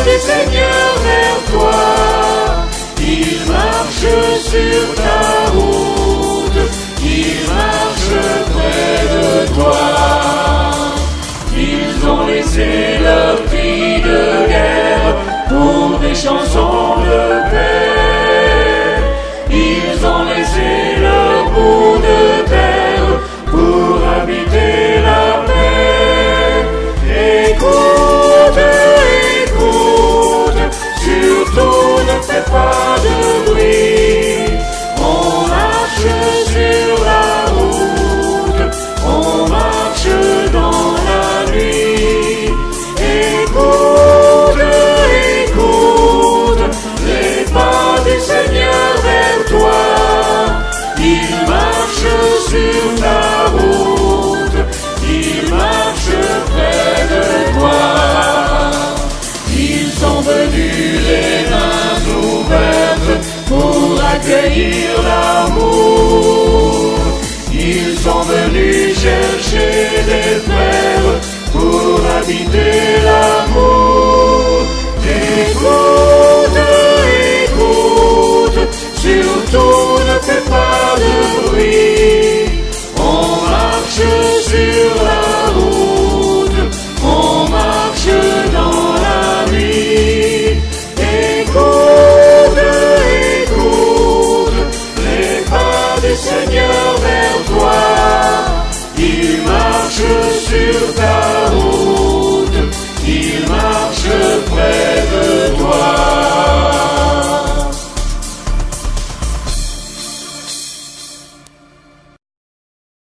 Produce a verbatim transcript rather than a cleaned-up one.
du Seigneur vers toi. Ils marchent sur ta route, ils marchent près de toi. Ils ont laissé leur cri de guerre pour des chansons de paix. Ils ont laissé leur bout de terre pour habiter la paix. Écoute, écoute, surtout ne fais pas de bruit. On marche sur la route, on marche dans la nuit. Écoute, écoute, les pas du Seigneur vers toi. Il marche sur ta route, il marche près de toi. Ils sont venus les mains ouvertes pour accueillir l'amour. Ils sont venus chercher des frères pour habiter l'amour.